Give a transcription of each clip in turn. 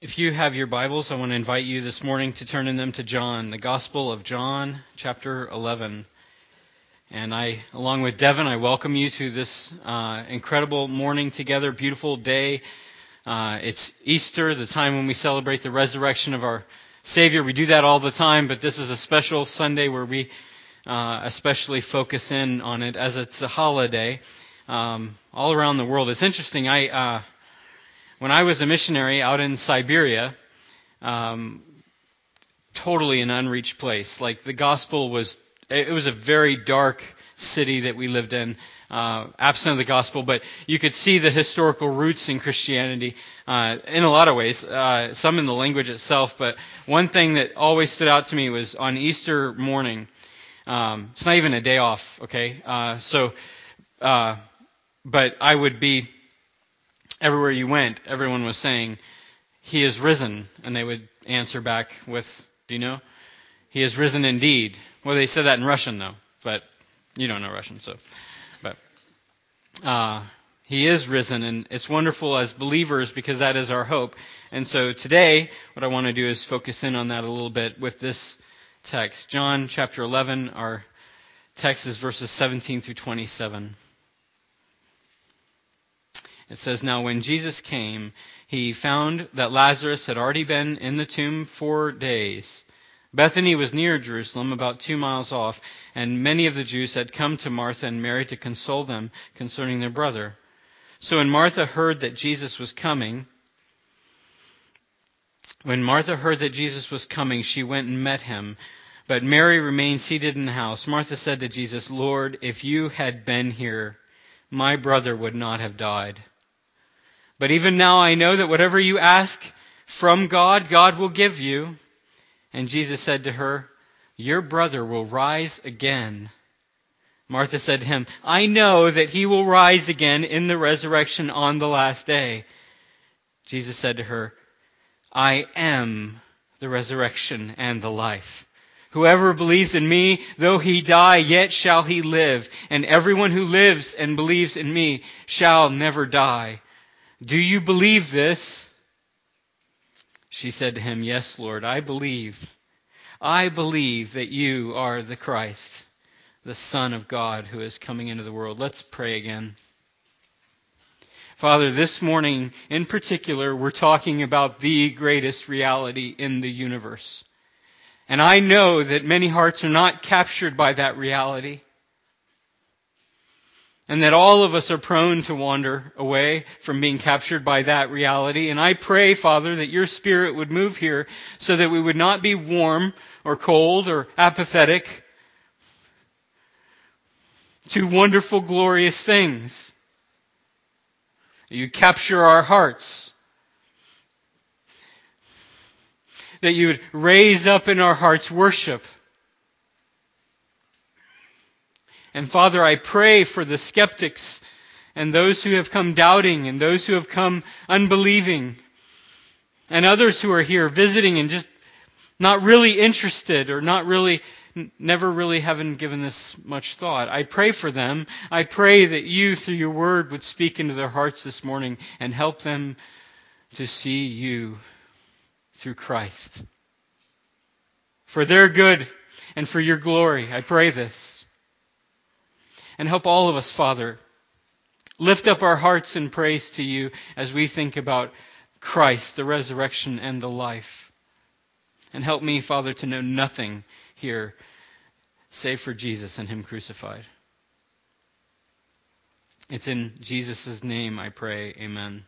If you have your Bibles, I want to invite you this morning to turn in them to John, the Gospel of John, chapter 11. And along with Devin, I welcome you to this incredible morning together, beautiful day. It's Easter, the time when we celebrate the resurrection of our Savior. We do that all the time, but this is a special Sunday where we especially focus in on it as it's a holiday all around the world. It's interesting. When I was a missionary out in Siberia, totally an unreached place. Like the gospel it was a very dark city that we lived in, absent of the gospel, but you could see the historical roots in Christianity in a lot of ways, some in the language itself, but one thing that always stood out to me was on Easter morning. It's not even a day off, okay? But I would be everywhere you went, everyone was saying, "He is risen." And they would answer back with, "Do you know? He is risen indeed." Well, they said that in Russian, though. But you don't know Russian, so. But He is risen, and it's wonderful as believers because that is our hope. And so today, what I want to do is focus in on that a little bit with this text. John chapter 11, our text is verses 17 through 27. It says, "Now when Jesus came, he found that Lazarus had already been in the tomb 4 days. Bethany was near Jerusalem, about 2 miles off, and many of the Jews had come to Martha and Mary to console them concerning their brother. So when Martha heard that Jesus was coming, she went and met him. But Mary remained seated in the house. Martha said to Jesus, 'Lord, if you had been here, my brother would not have died. But even now I know that whatever you ask from God, God will give you.' And Jesus said to her, 'Your brother will rise again.' Martha said to him, 'I know that he will rise again in the resurrection on the last day.' Jesus said to her, 'I am the resurrection and the life. Whoever believes in me, though he die, yet shall he live. And everyone who lives and believes in me shall never die. Do you believe this?' She said to him, 'Yes, Lord, I believe. I believe that you are the Christ, the Son of God who is coming into the world.'" Let's pray again. Father, this morning in particular, we're talking about the greatest reality in the universe. And I know that many hearts are not captured by that reality. And that all of us are prone to wander away from being captured by that reality. And I pray, Father, that your Spirit would move here so that we would not be warm or cold or apathetic to wonderful, glorious things. You capture our hearts. That you would raise up in our hearts worship. And Father, I pray for the skeptics and those who have come doubting and those who have come unbelieving and others who are here visiting and just not really interested or never really haven't given this much thought. I pray for them. I pray that you, through your word, would speak into their hearts this morning and help them to see you through Christ. For their good and for your glory, I pray this. And help all of us, Father, lift up our hearts in praise to you as we think about Christ, the resurrection and the life. And help me, Father, to know nothing here save for Jesus and Him crucified. It's in Jesus' name I pray, amen.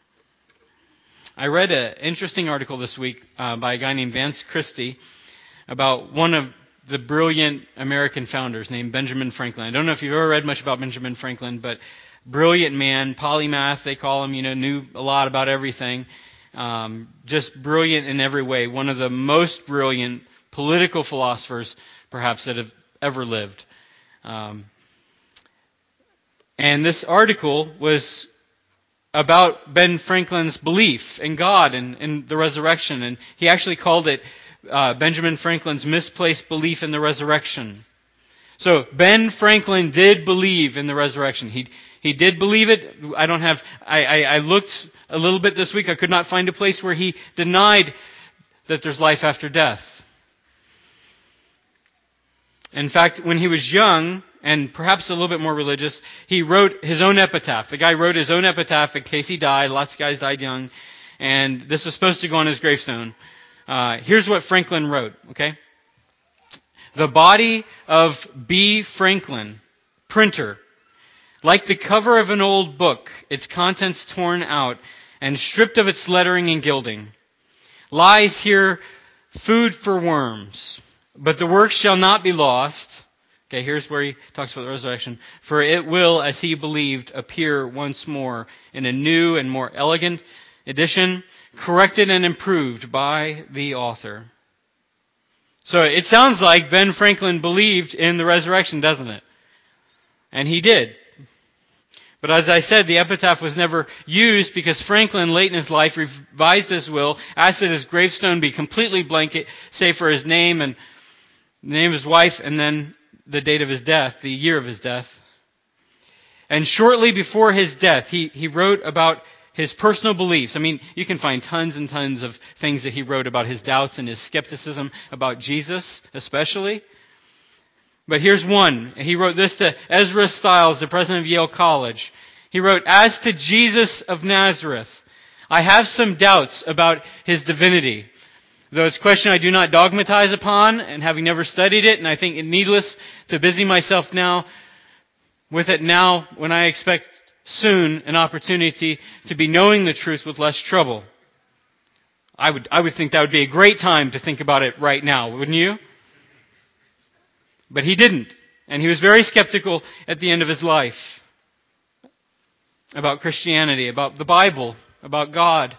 I read an interesting article this week by a guy named Vance Christie about one of the brilliant American founders named Benjamin Franklin. I don't know if you've ever read much about Benjamin Franklin, but brilliant man, polymath, they call him, knew a lot about everything. Just brilliant in every way. One of the most brilliant political philosophers, perhaps, that have ever lived. And this article was about Ben Franklin's belief in God and in the resurrection. And he actually called it Benjamin Franklin's misplaced belief in the resurrection. So Ben Franklin did believe in the resurrection. He did believe it. I looked a little bit this week. I could not find a place where he denied that there's life after death. In fact, when he was young, and perhaps a little bit more religious, he wrote his own epitaph. The guy wrote his own epitaph in case he died. Lots of guys died young. And this was supposed to go on his gravestone. Here's what Franklin wrote, okay? The body of B. Franklin, printer, like the cover of an old book, its contents torn out and stripped of its lettering and gilding, lies here food for worms. But the work shall not be lost. Okay, here's where he talks about the resurrection. For it will, as he believed, appear once more in a new and more elegant edition, corrected and improved by the author. So it sounds like Ben Franklin believed in the resurrection, doesn't it? And he did. But as I said, the epitaph was never used because Franklin, late in his life, revised his will, asked that his gravestone be completely blank, save for his name and the name of his wife, and then the date of his death, the year of his death. And shortly before his death, he wrote about his personal beliefs. I mean, you can find tons and tons of things that he wrote about his doubts and his skepticism about Jesus, especially. But here's one. He wrote this to Ezra Stiles, the president of Yale College. He wrote, "As to Jesus of Nazareth, I have some doubts about his divinity. Though it's a question I do not dogmatize upon, and having never studied it, and I think it needless to busy myself now with it now when I expect soon an opportunity to be knowing the truth with less trouble." I would think that would be a great time to think about it right now, wouldn't you? But he didn't. And he was very skeptical at the end of his life about Christianity, about the Bible, about God.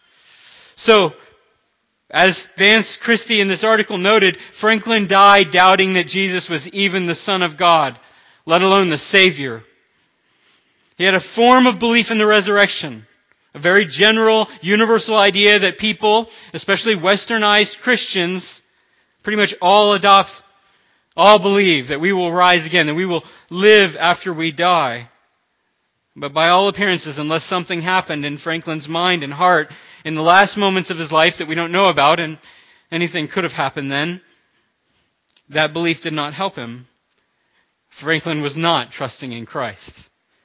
So, as Vance Christie in this article noted, Franklin died doubting that Jesus was even the Son of God, let alone the Savior. He had a form of belief in the resurrection, a very general, universal idea that people, especially westernized Christians, pretty much all adopt, all believe that we will rise again, that we will live after we die. But by all appearances, unless something happened in Franklin's mind and heart in the last moments of his life that we don't know about, and anything could have happened then, that belief did not help him. Franklin was not trusting in Christ.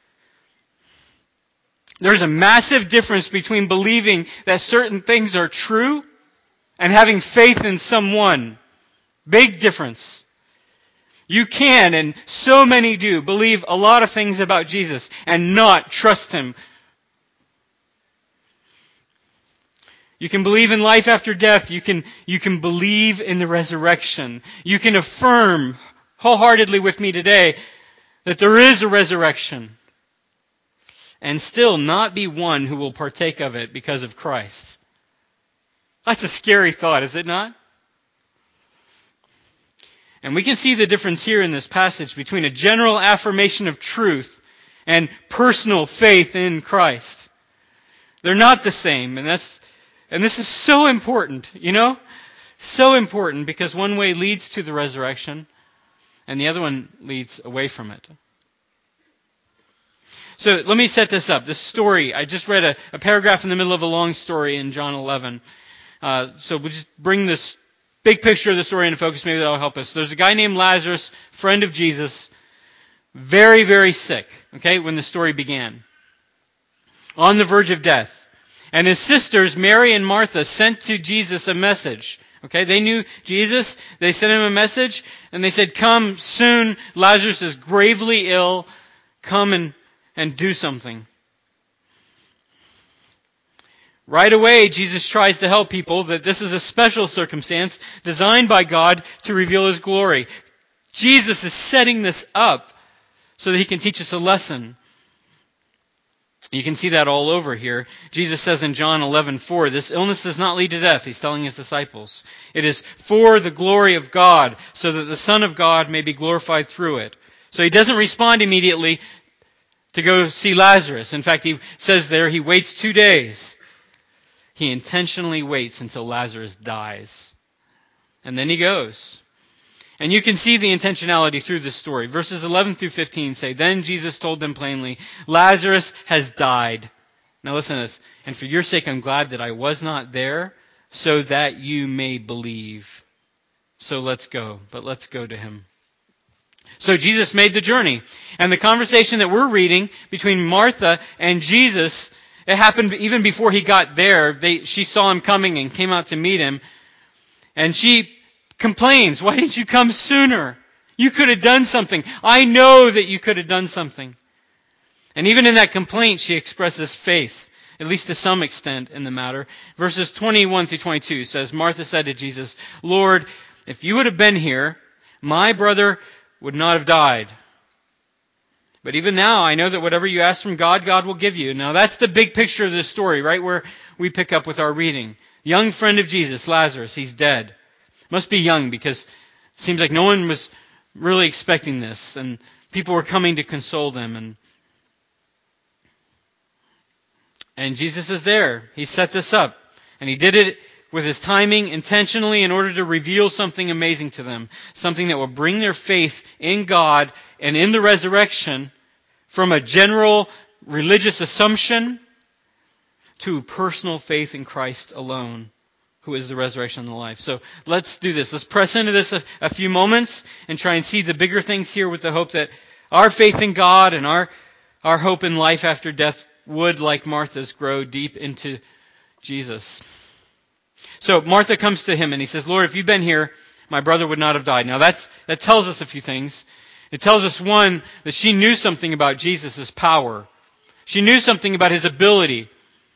There's a massive difference between believing that certain things are true and having faith in someone. Big difference. You can, and so many do, believe a lot of things about Jesus and not trust Him. You can believe in life after death. You can believe in the resurrection. You can affirm wholeheartedly with me today that there is a resurrection and still not be one who will partake of it because of Christ. That's a scary thought, is it not? And we can see the difference here in this passage between a general affirmation of truth and personal faith in Christ. They're not the same, and this is so important, you know? So important because one way leads to the resurrection and the other one leads away from it. So let me set this up. This story, I just read a paragraph in the middle of a long story in John 11. So we'll just bring this big picture of the story into focus. Maybe that'll help us. There's a guy named Lazarus, friend of Jesus, very, very sick, okay, when the story began. On the verge of death. And his sisters, Mary and Martha, sent to Jesus a message. Okay, they knew Jesus. They sent him a message, and they said, "Come soon. Lazarus is gravely ill. Come and do something." Right away, Jesus tries to help people that this is a special circumstance designed by God to reveal His glory. Jesus is setting this up so that He can teach us a lesson. You can see that all over here. Jesus says in John 11:4, this illness does not lead to death. He's telling His disciples. It is for the glory of God, so that the Son of God may be glorified through it. So He doesn't respond immediately to go see Lazarus. In fact, He says there He waits 2 days. He intentionally waits until Lazarus dies. And then He goes. And you can see the intentionality through this story. Verses 11 through 15 say, Then Jesus told them plainly, Lazarus has died. Now listen to this. And for your sake I'm glad that I was not there, so that you may believe. So let's go. But let's go to him. So Jesus made the journey. And the conversation that we're reading between Martha and Jesus, it happened even before he got there. She saw him coming and came out to meet him. And she complains, why didn't you come sooner? You could have done something. I know that you could have done something. And even in that complaint, she expresses faith, at least to some extent in the matter. Verses 21 through 22 says, Martha said to Jesus, Lord, if you would have been here, my brother would not have died. But even now, I know that whatever you ask from God, God will give you. Now that's the big picture of this story, right where we pick up with our reading. Young friend of Jesus, Lazarus, he's dead. Must be young because it seems like no one was really expecting this, and people were coming to console them. And Jesus is there. He sets us up. And he did it with his timing intentionally in order to reveal something amazing to them. Something that will bring their faith in God and in the resurrection from a general religious assumption to personal faith in Christ alone, who is the resurrection and the life. So let's do this. Let's press into this a few moments and try and see the bigger things here with the hope that our faith in God and our hope in life after death would, like Martha's, grow deep into Jesus. So Martha comes to him and he says, Lord, if you'd been here, my brother would not have died. Now that tells us a few things. It tells us, one, that she knew something about Jesus' power. She knew something about his ability.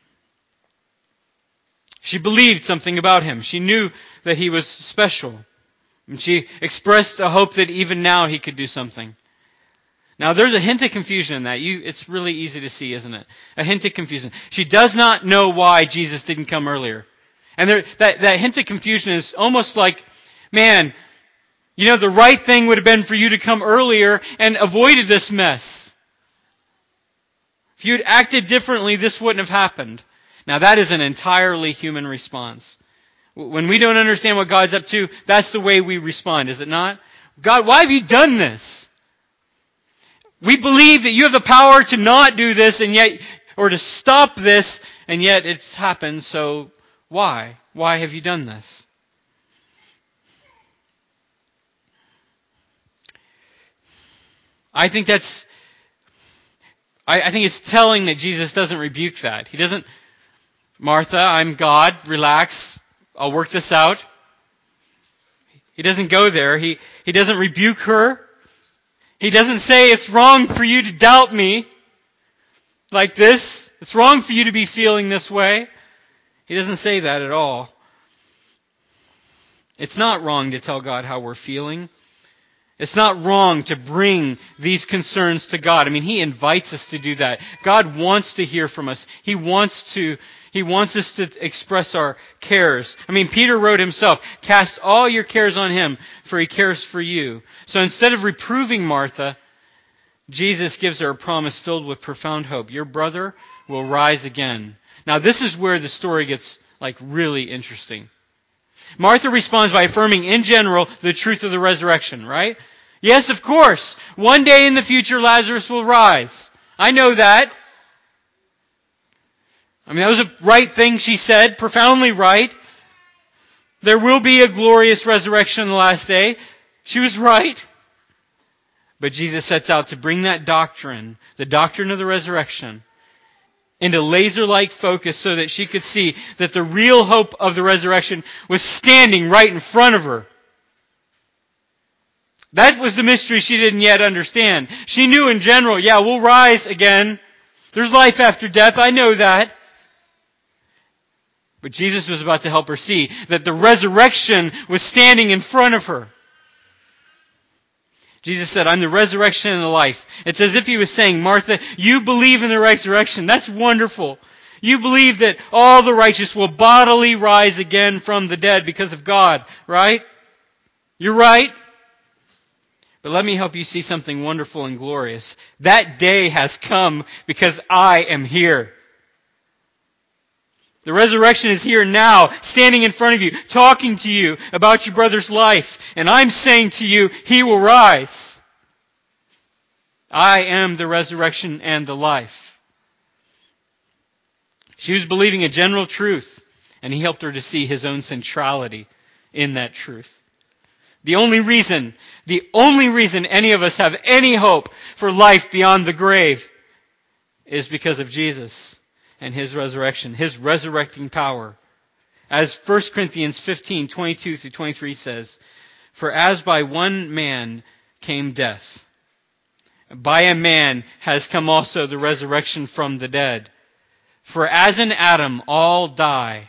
She believed something about him. She knew that he was special. And she expressed a hope that even now he could do something. Now there's a hint of confusion in that. It's really easy to see, isn't it? A hint of confusion. She does not know why Jesus didn't come earlier. And that hint of confusion is almost like, man, the right thing would have been for you to come earlier and avoided this mess. If you had acted differently, this wouldn't have happened. Now that is an entirely human response. When we don't understand what God's up to, that's the way we respond, is it not? God, why have you done this? We believe that you have the power to not do this or to stop this, and yet it's happened, so why? Why have you done this? I think it's telling that Jesus doesn't rebuke that. He doesn't, Martha, I'm God, relax, I'll work this out. He doesn't go there. He doesn't rebuke her. He doesn't say it's wrong for you to doubt me like this. It's wrong for you to be feeling this way. He doesn't say that at all. It's not wrong to tell God how we're feeling. It's not wrong to bring these concerns to God. I mean, He invites us to do that. God wants to hear from us. He wants us to express our cares. I mean, Peter wrote himself, cast all your cares on Him, for He cares for you. So instead of reproving Martha, Jesus gives her a promise filled with profound hope. Your brother will rise again. Now this is where the story gets really interesting. Martha responds by affirming in general the truth of the resurrection, right? Yes, of course. One day in the future Lazarus will rise. I know that. I mean, that was a right thing she said, profoundly right. There will be a glorious resurrection on the last day. She was right. But Jesus sets out to bring that doctrine, the doctrine of the resurrection, into laser-like focus so that she could see that the real hope of the resurrection was standing right in front of her. That was the mystery she didn't yet understand. She knew in general, we'll rise again. There's life after death, I know that. But Jesus was about to help her see that the resurrection was standing in front of her. Jesus said, I'm the resurrection and the life. It's as if He was saying, Martha, you believe in the resurrection. That's wonderful. You believe that all the righteous will bodily rise again from the dead because of God, right? You're right. But let me help you see something wonderful and glorious. That day has come because I am here. The resurrection is here now, standing in front of you, talking to you about your brother's life. And I'm saying to you, he will rise. I am the resurrection and the life. She was believing a general truth, and he helped her to see his own centrality in that truth. The only reason any of us have any hope for life beyond the grave is because of Jesus and His resurrection, His resurrecting power. As 1 Corinthians 15:22-23 says, "For as by one man came death, by a man has come also the resurrection from the dead. For as in Adam all die,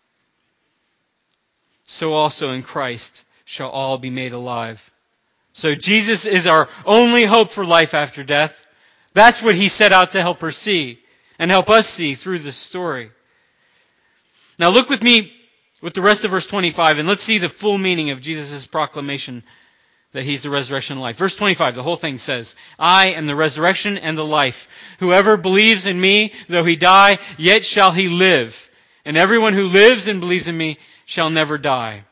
so also in Christ shall all be made alive." So Jesus is our only hope for life after death. That's what He set out to help her see and help us see through this story. Now look with me with the rest of verse 25 and let's see the full meaning of Jesus' proclamation that He's the resurrection and life. Verse 25, the whole thing says, "I am the resurrection and the life. Whoever believes in me, though he die, yet shall he live. And everyone who lives and believes in me shall never die."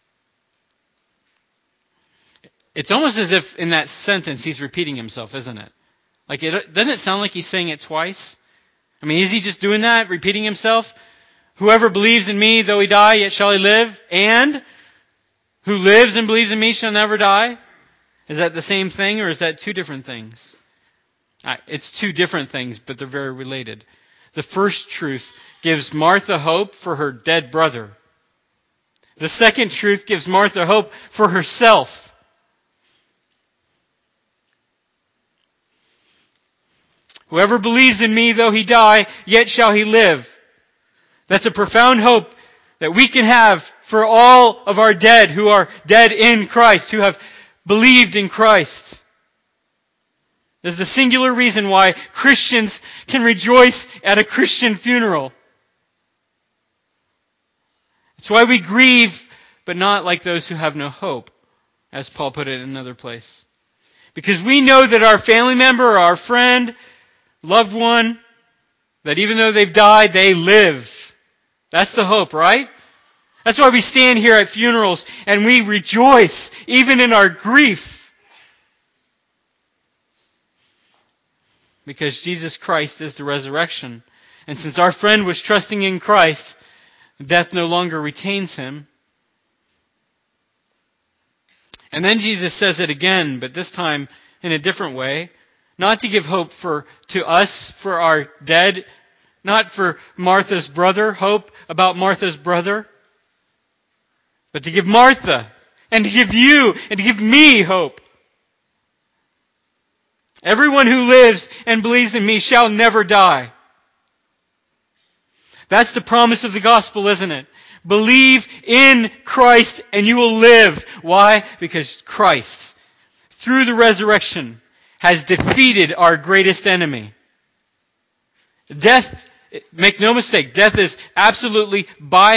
It's almost as if in that sentence He's repeating Himself, isn't it? Doesn't it sound like He's saying it twice? I mean, is He just doing that, repeating Himself? Whoever believes in me, though he die, yet shall he live. And who lives and believes in me shall never die. Is that the same thing, or is that two different things? It's two different things, but they're very related. The first truth gives Martha hope for her dead brother. The second truth gives Martha hope for herself. Whoever believes in me, though he die, yet shall he live. That's a profound hope that we can have for all of our dead who are dead in Christ, who have believed in Christ. There's the singular reason why Christians can rejoice at a Christian funeral. It's why we grieve, but not like those who have no hope, as Paul put it in another place. Because we know that our family member or our friend, loved one, that even though they've died, they live. That's the hope, right? That's why we stand here at funerals and we rejoice, even in our grief. Because Jesus Christ is the resurrection. And since our friend was trusting in Christ, death no longer retains him. And then Jesus says it again, but this time in a different way. Not to give hope to us, for our dead, not for Martha's brother, hope about Martha's brother, but to give Martha and to give you and to give me hope. Everyone who lives and believes in me shall never die. That's the promise of the gospel, isn't it? Believe in Christ and you will live. Why? Because Christ, through the resurrection, has defeated our greatest enemy. Death, make no mistake, death is absolutely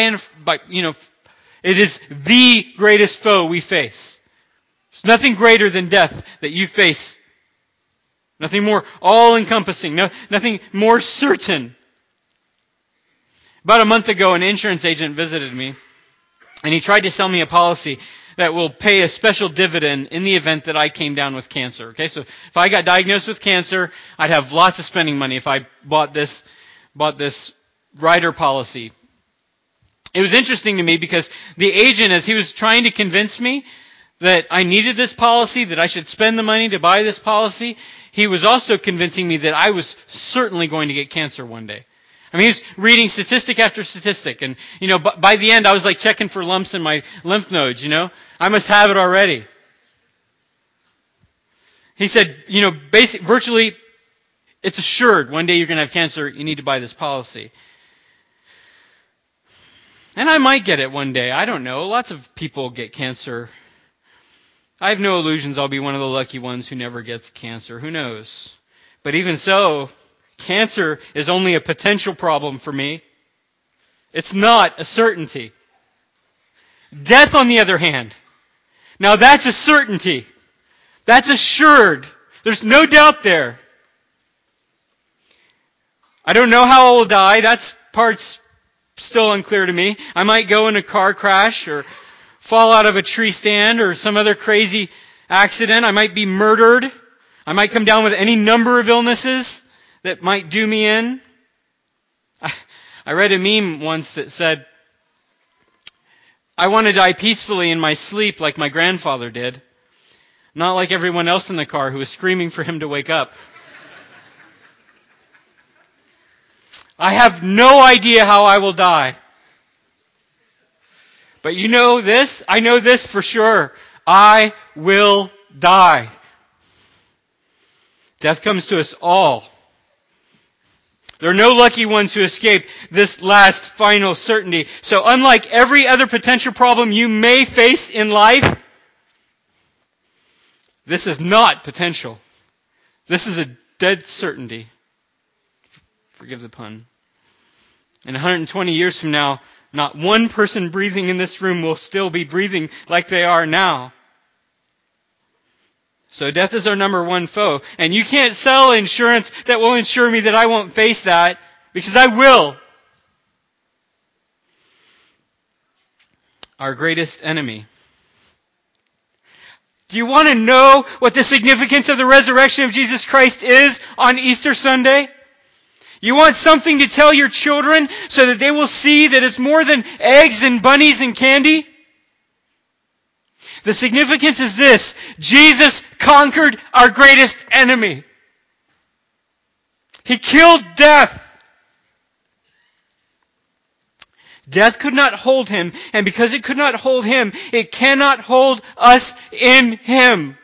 it is the greatest foe we face. There's nothing greater than death that you face. Nothing more all-encompassing. Nothing more certain. About a month ago, an insurance agent visited me, and he tried to sell me a policy that will pay a special dividend in the event that I came down with cancer. Okay, so if I got diagnosed with cancer, I'd have lots of spending money if I bought this rider policy. It was interesting to me because the agent, as he was trying to convince me that I needed this policy, that I should spend the money to buy this policy, he was also convincing me that I was certainly going to get cancer one day. I mean, he was reading statistic after statistic, and, by the end, I was like checking for lumps in my lymph nodes, I must have it already. He said, virtually, it's assured one day you're going to have cancer, you need to buy this policy. And I might get it one day, I don't know. Lots of people get cancer. I have no illusions I'll be one of the lucky ones who never gets cancer. Who knows? But even so, cancer is only a potential problem for me. It's not a certainty. Death, on the other hand, now that's a certainty. That's assured. There's no doubt there. I don't know how I will die. That part's still unclear to me. I might go in a car crash or fall out of a tree stand or some other crazy accident. I might be murdered. I might come down with any number of illnesses that might do me in. I read a meme once that said, I want to die peacefully in my sleep like my grandfather did, not like everyone else in the car who was screaming for him to wake up. I have no idea how I will die. But you know this? I know this for sure. I will die. Death comes to us all. There are no lucky ones who escape this last final certainty. So unlike every other potential problem you may face in life, this is not potential. This is a dead certainty. Forgive the pun. In 120 years from now, not one person breathing in this room will still be breathing like they are now. So death is our number one foe. And you can't sell insurance that will insure me that I won't face that, because I will. Our greatest enemy. Do you want to know what the significance of the resurrection of Jesus Christ is on Easter Sunday? You want something to tell your children so that they will see that it's more than eggs and bunnies and candy? The significance is this: Jesus conquered our greatest enemy. He killed death. Death could not hold him, and because it could not hold him, it cannot hold us in him.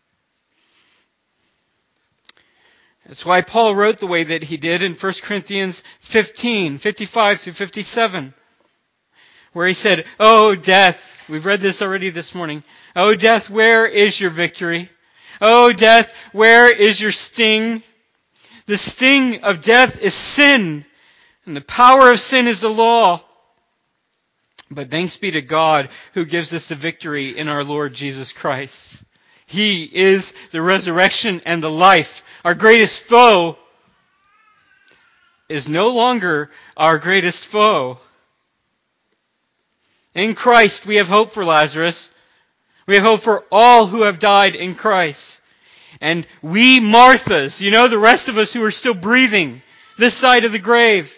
That's why Paul wrote the way that he did in 1 Corinthians 15, 55 through 57, where he said, "Oh, death," we've read this already this morning, "Oh, death, where is your victory? Oh, death, where is your sting? The sting of death is sin, and the power of sin is the law. But thanks be to God who gives us the victory in our Lord Jesus Christ. He is the resurrection and the life. Our greatest foe is no longer our greatest foe. In Christ we have hope for Lazarus. We have hope for all who have died in Christ. And we Marthas, the rest of us who are still breathing this side of the grave,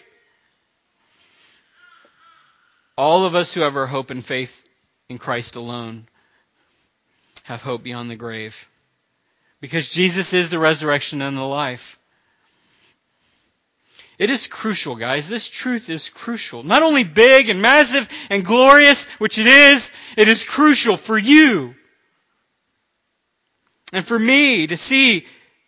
all of us who have our hope and faith in Christ alone have hope beyond the grave. Because Jesus is the resurrection and the life. It is crucial, guys. This truth is crucial. Not only big and massive and glorious, which it is crucial for you and for me to see.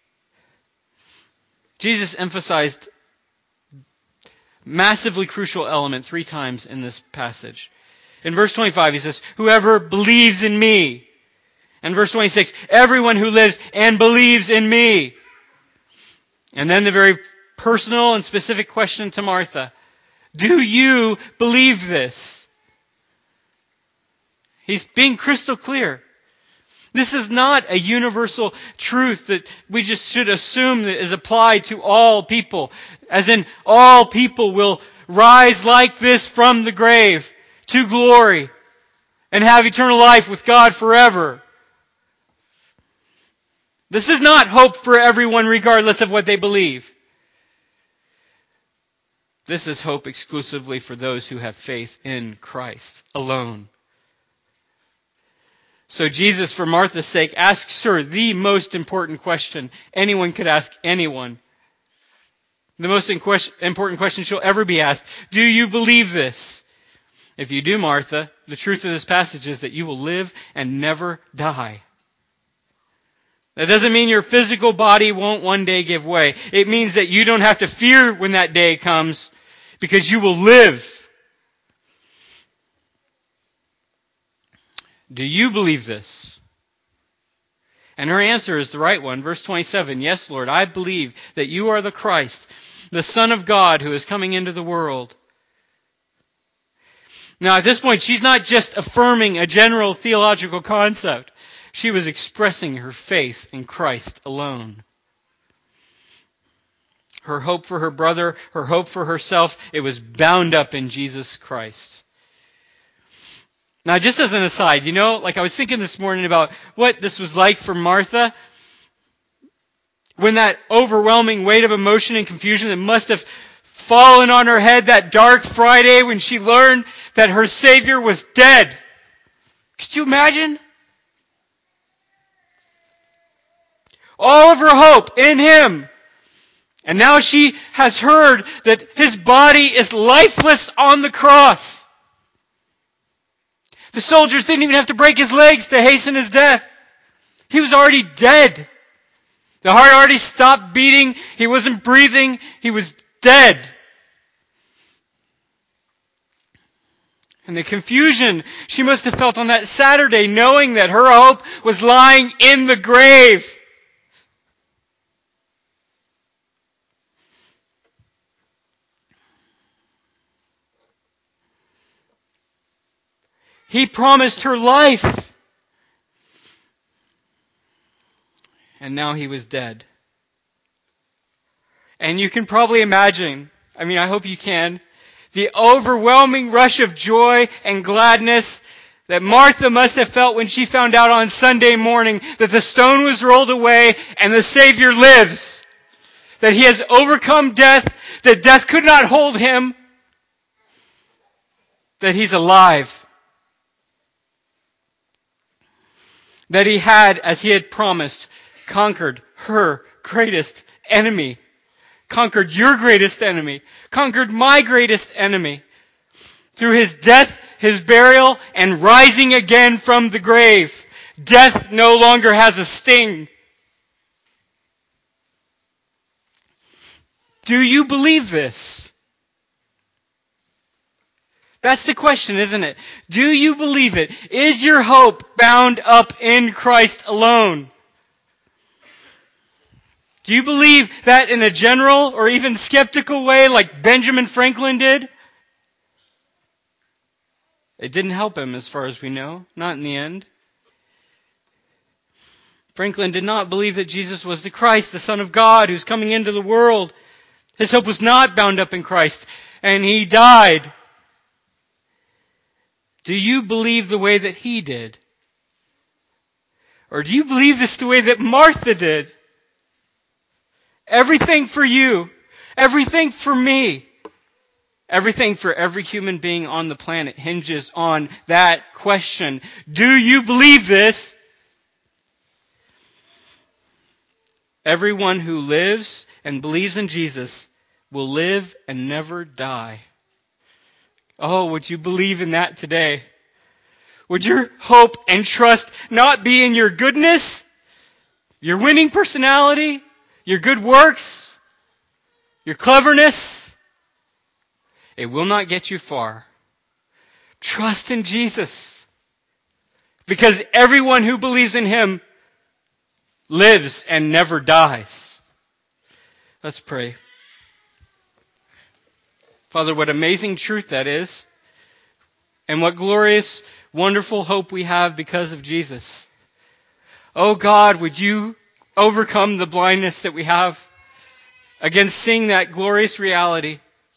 Jesus emphasized massively crucial element 3 times in this passage. In verse 25, he says, "Whoever believes in me." And verse 26, "Everyone who lives and believes in me." And then the very personal and specific question to Martha: do you believe this? He's being crystal clear. This is not a universal truth that we just should assume that is applied to all people. As in, all people will rise like this from the grave to glory and have eternal life with God forever. This is not hope for everyone regardless of what they believe. This is hope exclusively for those who have faith in Christ alone. So Jesus, for Martha's sake, asks her the most important question anyone could ask anyone. The most important question she'll ever be asked. Do you believe this? If you do, Martha, the truth of this passage is that you will live and never die. That doesn't mean your physical body won't one day give way. It means that you don't have to fear when that day comes, because you will live. Do you believe this? And her answer is the right one. Verse 27, "Yes, Lord, I believe that you are the Christ, the Son of God who is coming into the world." Now at this point, she's not just affirming a general theological concept. She was expressing her faith in Christ alone. Her hope for her brother, her hope for herself, it was bound up in Jesus Christ. Now, just as an aside, I was thinking this morning about what this was like for Martha, when that overwhelming weight of emotion and confusion that must have fallen on her head that dark Friday when she learned that her Savior was dead. Could you imagine? All of her hope in Him. And now she has heard that His body is lifeless on the cross. The soldiers didn't even have to break His legs to hasten His death. He was already dead. The heart already stopped beating. He wasn't breathing. He was dead. And the confusion she must have felt on that Saturday, knowing that her hope was lying in the grave. He promised her life. And now He was dead. And you can probably imagine, I hope you can, the overwhelming rush of joy and gladness that Martha must have felt when she found out on Sunday morning that the stone was rolled away and the Savior lives. That He has overcome death, that death could not hold Him, that He's alive. That He had, as He had promised, conquered her greatest enemy. Conquered your greatest enemy. Conquered my greatest enemy. Through His death, His burial, and rising again from the grave. Death no longer has a sting. Do you believe this? That's the question, isn't it? Do you believe it? Is your hope bound up in Christ alone? Do you believe that in a general or even skeptical way like Benjamin Franklin did? It didn't help him as far as we know, not in the end. Franklin did not believe that Jesus was the Christ, the Son of God, who's coming into the world. His hope was not bound up in Christ, and he died. Do you believe the way that he did? Or do you believe this the way that Martha did? Everything for you. Everything for me. Everything for every human being on the planet hinges on that question. Do you believe this? Everyone who lives and believes in Jesus will live and never die. Oh, would you believe in that today? Would your hope and trust not be in your goodness, your winning personality, your good works, your cleverness? It will not get you far. Trust in Jesus. Because everyone who believes in Him lives and never dies. Let's pray. Father, what amazing truth that is. And what glorious, wonderful hope we have because of Jesus. Oh God, would you overcome the blindness that we have against seeing that glorious reality?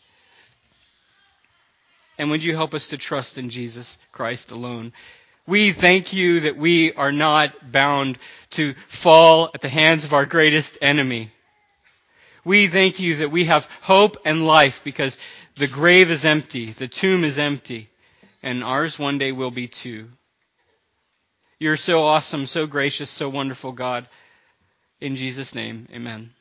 And would you help us to trust in Jesus Christ alone? We thank you that we are not bound to fall at the hands of our greatest enemy. We thank you that we have hope and life because the grave is empty, the tomb is empty, and ours one day will be too. You're so awesome, so gracious, so wonderful, God. In Jesus' name, amen.